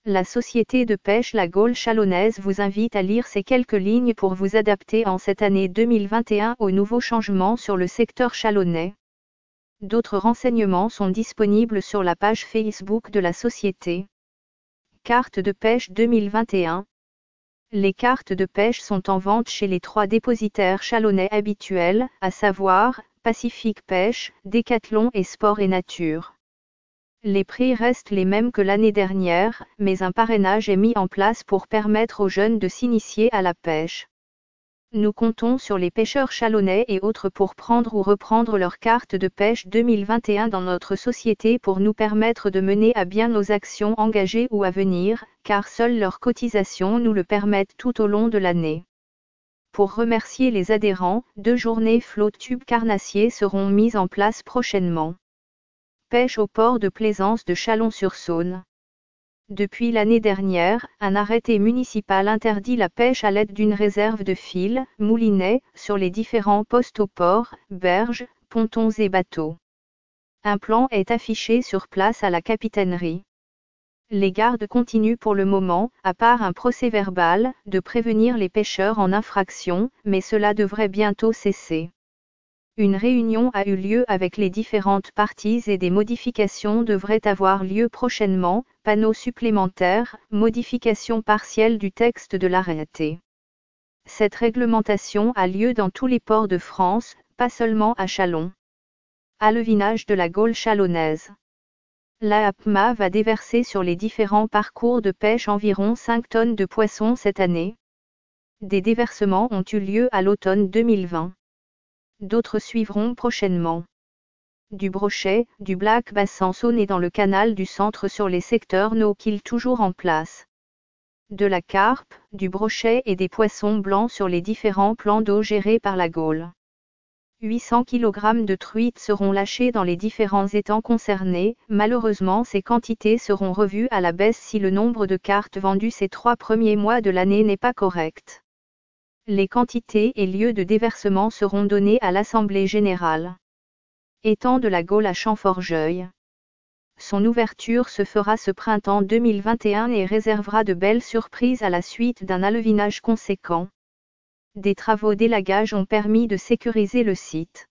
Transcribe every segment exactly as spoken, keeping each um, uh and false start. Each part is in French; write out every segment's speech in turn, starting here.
La société de pêche La Gaule Chalonnaise vous invite à lire ces quelques lignes pour vous adapter en cette année deux mille vingt et un aux nouveaux changements sur le secteur chalonnais. D'autres renseignements sont disponibles sur la page Facebook de la société. Carte de pêche deux mille vingt et un. Les cartes de pêche sont en vente chez les trois dépositaires chalonnais habituels, à savoir Pacifique Pêche, Décathlon et Sport et Nature. Les prix restent les mêmes que l'année dernière, mais un parrainage est mis en place pour permettre aux jeunes de s'initier à la pêche. Nous comptons sur les pêcheurs chalonnais et autres pour prendre ou reprendre leur carte de pêche deux mille vingt et un dans notre société pour nous permettre de mener à bien nos actions engagées ou à venir, car seules leurs cotisations nous le permettent tout au long de l'année. Pour remercier les adhérents, deux journées flotte-tube carnassier seront mises en place prochainement. Pêche au port de plaisance de Chalon-sur-Saône. Depuis l'année dernière, un arrêté municipal interdit la pêche à l'aide d'une réserve de fils, moulinets, sur les différents postes au port, berges, pontons et bateaux. Un plan est affiché sur place à la capitainerie. Les gardes continuent pour le moment, à part un procès-verbal, de prévenir les pêcheurs en infraction, mais cela devrait bientôt cesser. Une réunion a eu lieu avec les différentes parties et des modifications devraient avoir lieu prochainement, panneaux supplémentaires, modification partielle du texte de l'arrêté. Cette réglementation a lieu dans tous les ports de France, pas seulement à Chalon. Alevinage de la Gaule chalonnaise. La A P M A va déverser sur les différents parcours de pêche environ cinq tonnes de poissons cette année. Des déversements ont eu lieu à l'automne deux mille vingt. D'autres suivront prochainement. Du brochet, du black bass en Saône et dans le canal du centre sur les secteurs no-kill toujours en place. De la carpe, du brochet et des poissons blancs sur les différents plans d'eau gérés par la Gaule. huit cents kilogrammes de truites seront lâchés dans les différents étangs concernés, malheureusement ces quantités seront revues à la baisse si le nombre de cartes vendues ces trois premiers mois de l'année n'est pas correct. Les quantités et lieux de déversement seront donnés à l'Assemblée générale. Étang de la Gaule à Champforgeuil. Son ouverture se fera ce printemps deux mille vingt et un et réservera de belles surprises à la suite d'un alevinage conséquent. Des travaux d'élagage ont permis de sécuriser le site.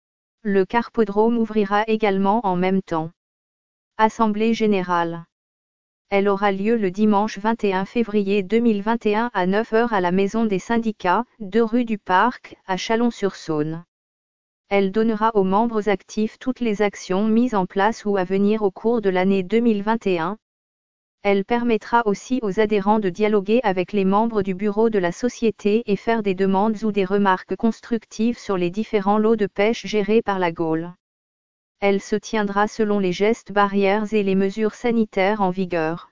Le carpodrome ouvrira également en même temps. Assemblée générale. Elle aura lieu le dimanche vingt et un février deux mille vingt et un à neuf heures à la Maison des syndicats, deux rue du Parc, à Chalon-sur-Saône. Elle donnera aux membres actifs toutes les actions mises en place ou à venir au cours de l'année deux mille vingt et un. Elle permettra aussi aux adhérents de dialoguer avec les membres du bureau de la société et faire des demandes ou des remarques constructives sur les différents lots de pêche gérés par la Gaule. Elle se tiendra selon les gestes barrières et les mesures sanitaires en vigueur.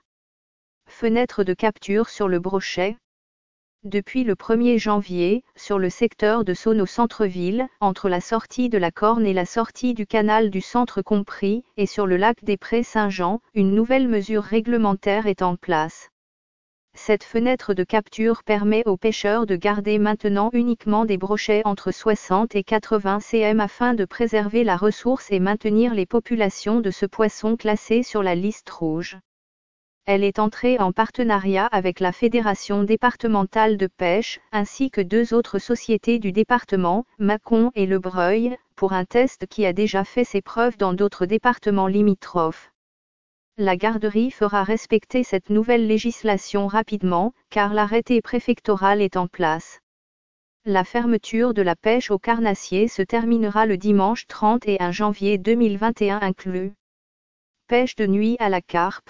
Fenêtre de capture sur le brochet. Depuis le premier janvier, sur le secteur de Saône au centre-ville, entre la sortie de la Corne et la sortie du canal du centre compris, et sur le lac des Prés Saint-Jean, une nouvelle mesure réglementaire est en place. Cette fenêtre de capture permet aux pêcheurs de garder maintenant uniquement des brochets entre soixante et quatre-vingts centimètres afin de préserver la ressource et maintenir les populations de ce poisson classé sur la liste rouge. Elle est entrée en partenariat avec la Fédération départementale de pêche, ainsi que deux autres sociétés du département, Mâcon et Le Breuil, pour un test qui a déjà fait ses preuves dans d'autres départements limitrophes. La garderie fera respecter cette nouvelle législation rapidement, car l'arrêté préfectoral est en place. La fermeture de la pêche au carnassier se terminera le dimanche trente et un janvier deux mille vingt et un inclus. Pêche de nuit à la carpe.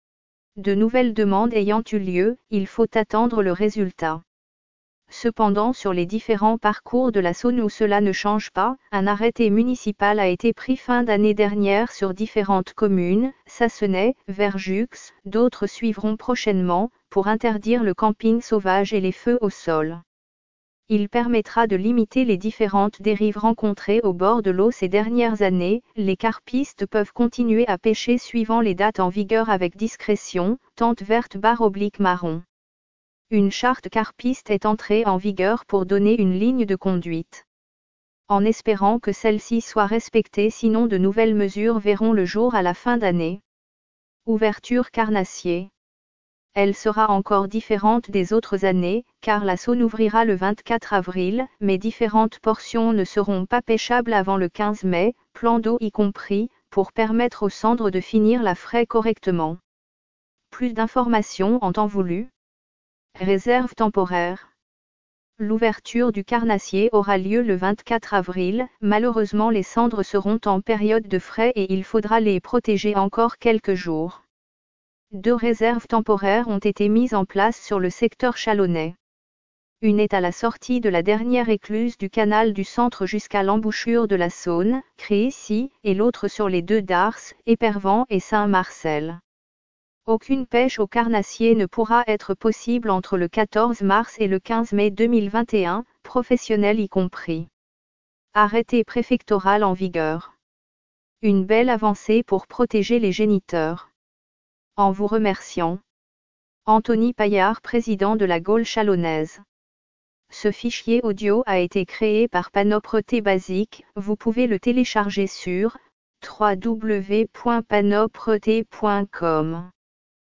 De nouvelles demandes ayant eu lieu, il faut attendre le résultat. Cependant, sur les différents parcours de la Saône où cela ne change pas, un arrêté municipal a été pris fin d'année dernière sur différentes communes, Sassonay, Verjux, d'autres suivront prochainement, pour interdire le camping sauvage et les feux au sol. Il permettra de limiter les différentes dérives rencontrées au bord de l'eau ces dernières années. Les carpistes peuvent continuer à pêcher suivant les dates en vigueur avec discrétion, tente verte barre oblique marron. Une charte carpiste est entrée en vigueur pour donner une ligne de conduite. En espérant que celle-ci soit respectée, sinon de nouvelles mesures verront le jour à la fin d'année. Ouverture carnassier. Elle sera encore différente des autres années, car la Saône ouvrira le vingt-quatre avril, mais différentes portions ne seront pas pêchables avant le quinze mai, plan d'eau y compris, pour permettre aux cendres de finir la fraie correctement. Plus d'informations en temps voulu. Réserve temporaire. L'ouverture du carnassier aura lieu le vingt-quatre avril, malheureusement les cendres seront en période de frai et il faudra les protéger encore quelques jours. Deux réserves temporaires ont été mises en place sur le secteur chalonnais. Une est à la sortie de la dernière écluse du canal du centre jusqu'à l'embouchure de la Saône, Crécy, et l'autre sur les deux Dars, Épervan et Saint-Marcel. Aucune pêche au carnassier ne pourra être possible entre le quatorze mars et le quinze mai deux mille vingt et un, professionnels y compris. Arrêté préfectoral en vigueur. Une belle avancée pour protéger les géniteurs. En vous remerciant. Anthony Paillard, président de la Gaule chalonnaise. Ce fichier audio a été créé par Panopre Basic, vous pouvez le télécharger sur w w w point panopre point com.